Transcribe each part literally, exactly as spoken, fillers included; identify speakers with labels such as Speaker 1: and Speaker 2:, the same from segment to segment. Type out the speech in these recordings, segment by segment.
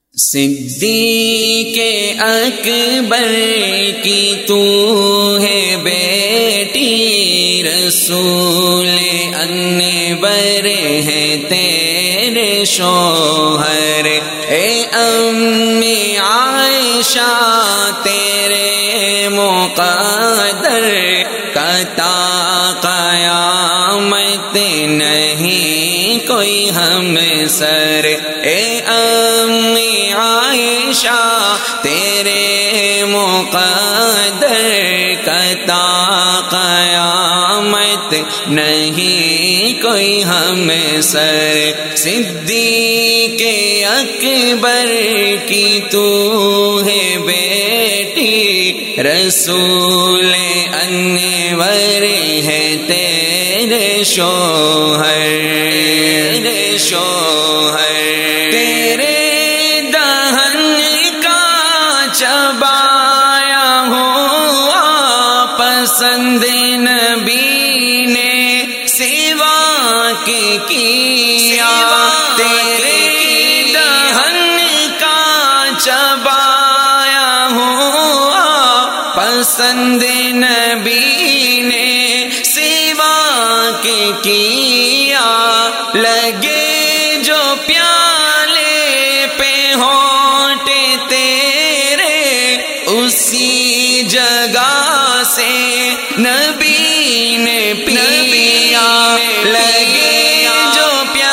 Speaker 1: صدیق اکبر کی تو ہے بیٹی، رسول انور ہے تیرے شوہر، اے امی عائشہ تیرے مقدر قطع قیامت نہیں کوئی ہم سر، اے امی عائشہ تیرے مقدر قطع قیامت نہیں کوئی ہم سر، صدیق اکبر کی تو ہے بیٹی، رسول انور ہے تیرے شوہر، تیرے شوہر تیرے دہن کا چبایا ہوا پسند نبی نے سوا کے کیا، تیرے دہن کا چبایا ہوا پسند نبی نے سوا کے کیا، لگے جو پیالے پہ ہونٹ تیرے اسی جگہ سے نبی نے پیا، لگے جو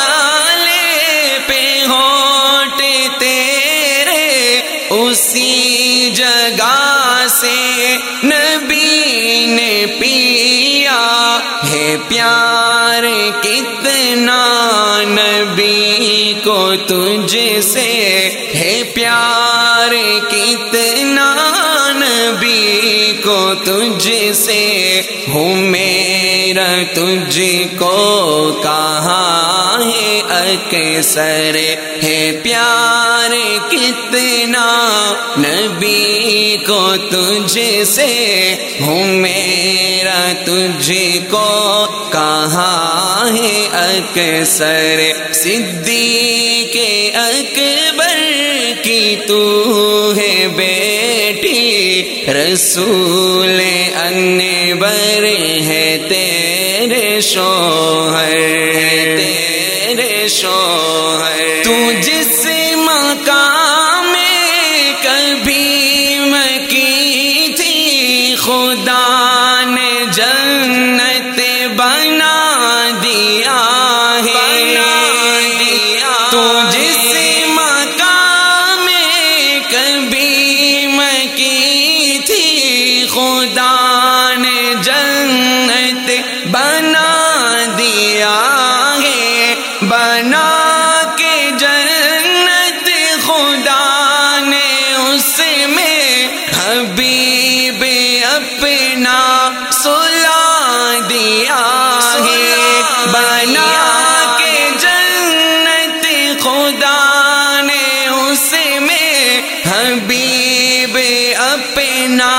Speaker 1: پیالے پہ ہونٹ تیرے اسی جگہ سے نبی نے پیا، ہے پیار کتنا نبی کو تجھ سے، ہے پیار کتنا نبی کو تجھ سے، ہوں میرا تجھ کو کہاں ہے اکثر، ہے پیار کتنا نبی کو تجھ سے، ہوں میرا تجھ کو کہاں ہے اکثر، صدیق اکبر کی تو ہے بیٹی، رسول انور ہے تیرے شوہر، تیرے شوہر تو جس مقام میں کبھی مکی تھی خدا نے جنت بنا دیا ہے، تو جس مقام میں کبھی مکی تھی خدا نے جنت بنا دیا ہے، بنا کے جنت خدا نے اس میں حبیب اپنا سلا دیا ہے، بنا کے جنت خدا نے اس میں حبیب اپنا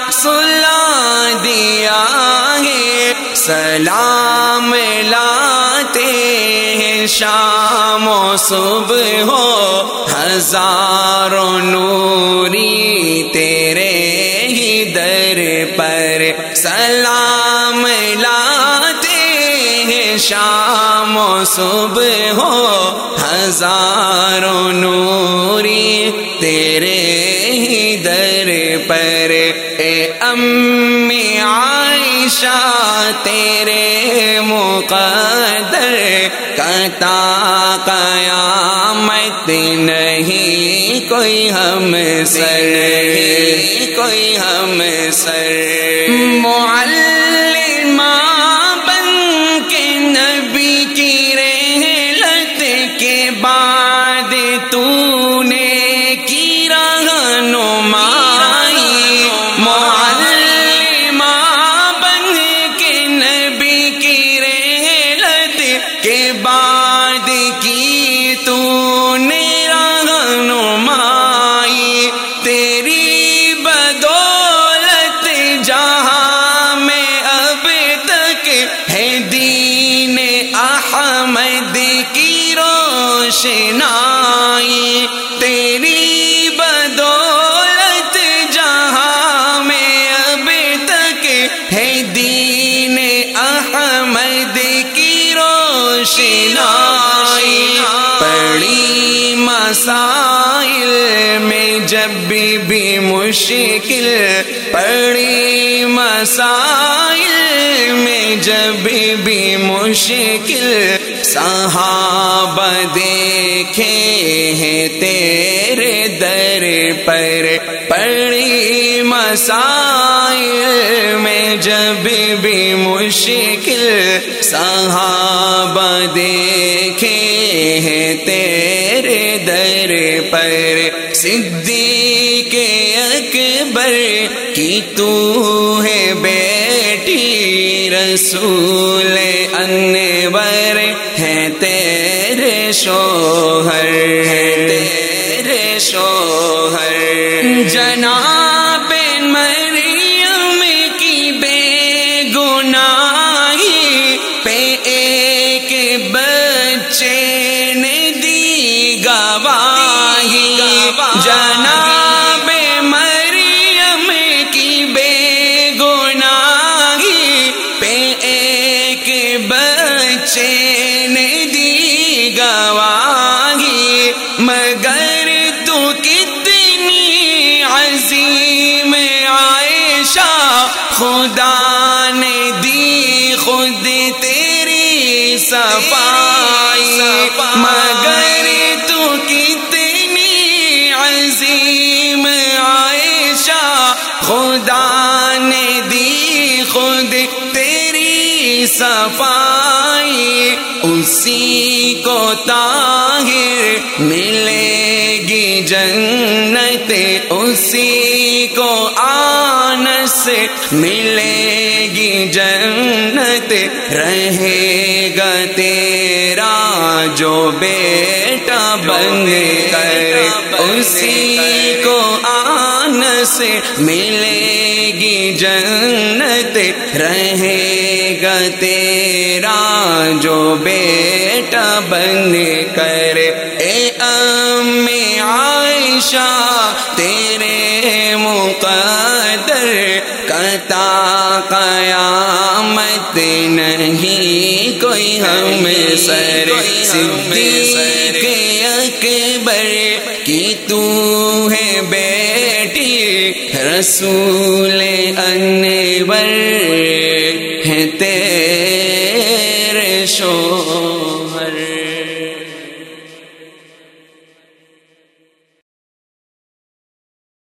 Speaker 1: سلا دیا ہے، سلام لاتے ہیں شام و صبح ہو ہزاروں نوری تیرے ہی در پر، سلام لاتے ہیں شام و صبح ہو ہزاروں نوری تیرے ہی در پر، اے امی عائشہ تیرے مقدر قطع قیامت نہیں کوئی ہم سر، کوئی ہم سر، معلمہ بن کے نبی کی رحلت کے بعد تو نے کی رہنمائی، معلمہ بن کے نبی کی رحلت کے بعد کی تو نے رہنمائی، تیری بدولت جہاں مسائل میں جب بھی بھی مشکل پڑی، مسائل میں جب بھی بھی مشکل صحابہ دیکھے ہیں تیرے در پر پڑی، مسائل میں جب بھی مشکل صحابہ دیکھے ہیں تیرے در پر، صدیق اکبر کی تو ہے بیٹی، رسول انور ہے تیرے شوہر، ہے تیرے شوہر، جناب مریم کی بے گناہی پہ ایک بچے نے دی گواہی، جناب مریم کی بے گناہی پہ ایک بچے نے دی گواہی، مگر تو کتنی عظیم عائشہ خدا نے دی خود تیری صفائی، مگر تو کتنی عظیم عائشہ خدا نے دی خود تیری صفائی، اسی کو طاہر ملے گی جنت، اسی کو آنس ملے گی جنت، رہے گا تیرا جو بیٹا بن کر، اسی کو آنس ملے گی جنت، رہے گا تیرا جو بیٹا بن کر، اے ام عائشہ تیرے مقدر قطع قیامت نہیں کوئی ہم سر، صدیق اکبر کی تو ہے بیٹی، رسول انور